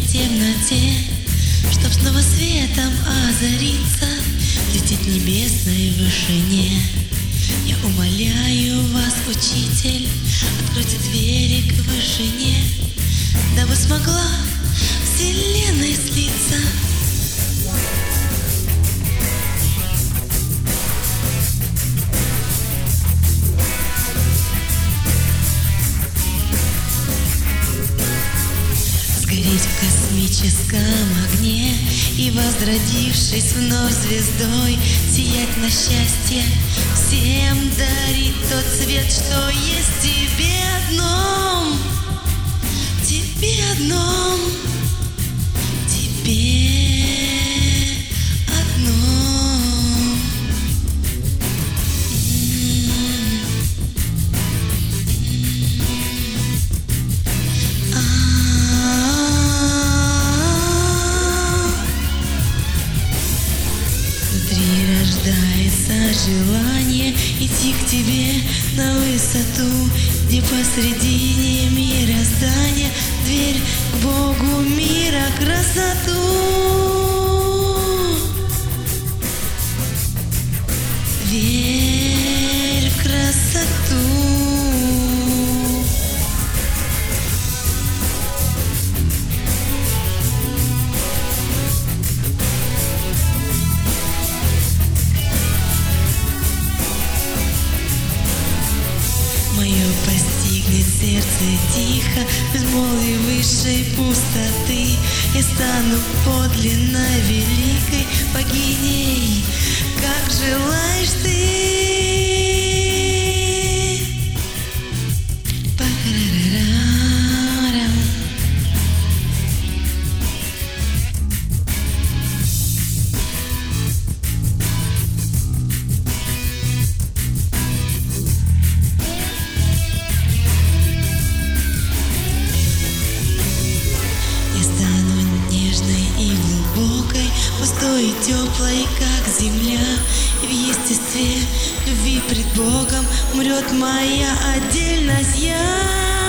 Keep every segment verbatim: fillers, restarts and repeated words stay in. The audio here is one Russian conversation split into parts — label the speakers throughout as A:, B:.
A: в темноте, чтоб снова светом озариться, лететь в небесной вышине. Я умоляю вас, учитель, откройте двери к вышине, дабы смогла вселенной слиться. Сгореть в космическом огне и, возродившись вновь звездой, сиять на счастье, всем дарить тот свет, что есть в тебе одном, тебе одном, тебе одном. Внутри рождается желание идти к тебе на высоту, где посредине мироздания дверь к Богу мира, красоту. Верь в красоту. Мое постигнет сердце тихо, в безмолвии высшей пустоты. Я стану подлинно великой богиней, как желаешь ты. Па-ра-ра-ра-ра. Я стану нежной и глубокой, пустой и теплой, как земля. И в естестве любви пред Богом умрет моя отдельность я.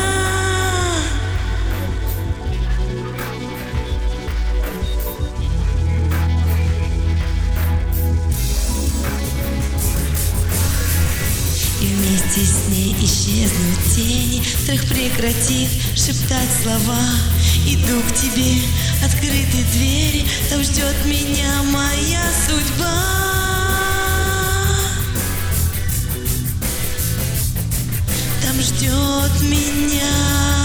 A: И вместе с ней исчезнут тени, страх прекратив шептать слова. Иду к тебе, открыты двери, там ждет меня моя судьба. Там ждет меня